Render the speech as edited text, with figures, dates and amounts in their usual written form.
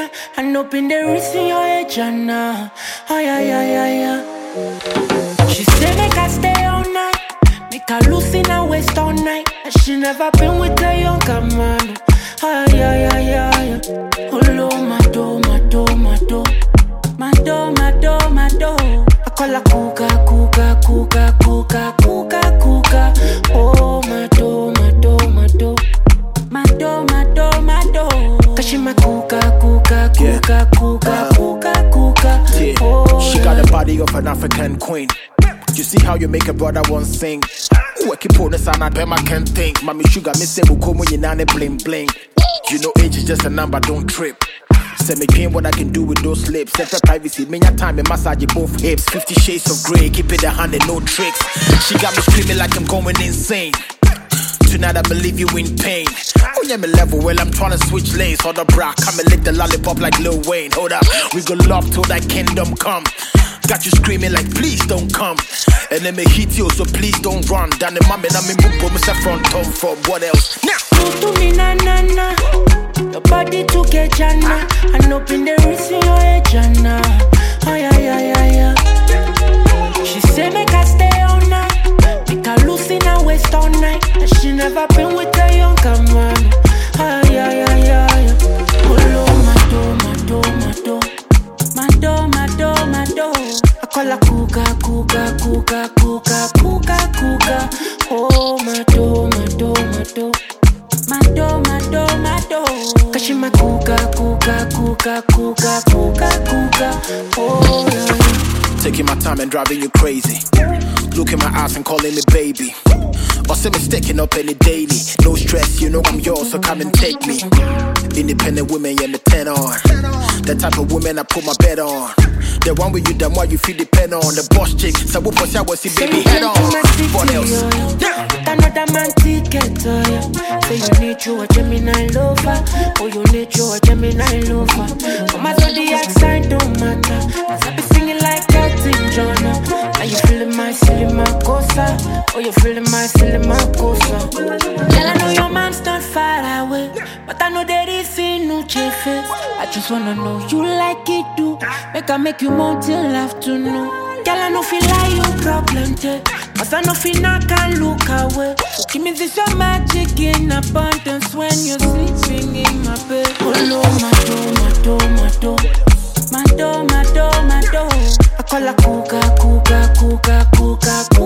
Jana, and open the wrist in your head, Jana. Oh, yeah, yeah, yeah, yeah. She say make I stay all night, make her loose in her waist all night. And she never been with a younger man. Oh, yeah, yeah, yeah, yeah. Oh, lo, my do, my do, my do. My do, my do, my do. I call her Kuka, Kuka, Kuka, Kuka, Kuka, Kuka. Oh, my do, my do, my do. My do, my do, my do. Cause she my Kuka, Kuka, Kuka, Kuka, Kuka, Kuka. Oh, she got the body of an African queen. You see how you make a brother one sing. Ooh, I keep on the sound, I damn I can't think. Mommy sugar, me say we come when you nane bling bling. You know age is just a number, don't trip. Say me dream what I can do with those lips. Set for privacy, me your time and massage both hips. 50 shades of grey, keep it a hand and no tricks. She got me screaming like I'm going insane. Tonight I believe you in pain. Oh yeah, me level, well I'm tryna switch lanes. Hold up, bra, come and lick the lollipop like Lil Wayne. Hold up, we gon' love till that kingdom come. Got you screaming like please don't come. And then me hit you, so please don't run. Down the mama, I'm in boom, Mr. Front Tom for what else? Now, to me na na na. Your body to get Jana, and open the wrist in your head, Jana. Oh yeah, yeah, yeah, yeah. She say make I stay all night, make her loose in her waist all night. And she never been with a younger man. Oh yeah, yeah, yeah, yeah. Oh Lord, my do, my do, my do, my do, my do, my do. I call her Kuka, Kuka, Kuka, Kuka, Kuka, Kuka. Oh my do, my do, my do. My do, my do, my do. Cause she my Kuka, Kuka, Kuka, Kuka, Kuka, Kuka. Oh yeah. Taking my time and driving you crazy. Look in my eyes and calling me baby. Or say me sticking up any daily. No stress, you know I'm yours, so come and take me. Independent women, yeah, me 10 on. The type of woman I put my bed on. The one with you, the more you feel depend on. The boss chick, so what was I was see baby head on. What else? Another man ticket, say you need you a Gemini lover. Oh, you need you a Gemini lover. For my zodiac sign don't matter. As I be singing like Elton John. Are you feeling my silly makosa? Oh, you feeling my silly makosa? Girl, I know your man's not far away, but I know there is in no face. I just wanna know you like it do. Make you more till afternoon. Girl, I know feel like your problem, too. Cause I know feel I can't look away. So give me this your magic in abundance when you're sleeping in my bed. Oh Lord, my do, my do, my do. My do, my do, my do. I call her Kuka, Kuka, Kuka, Kuka,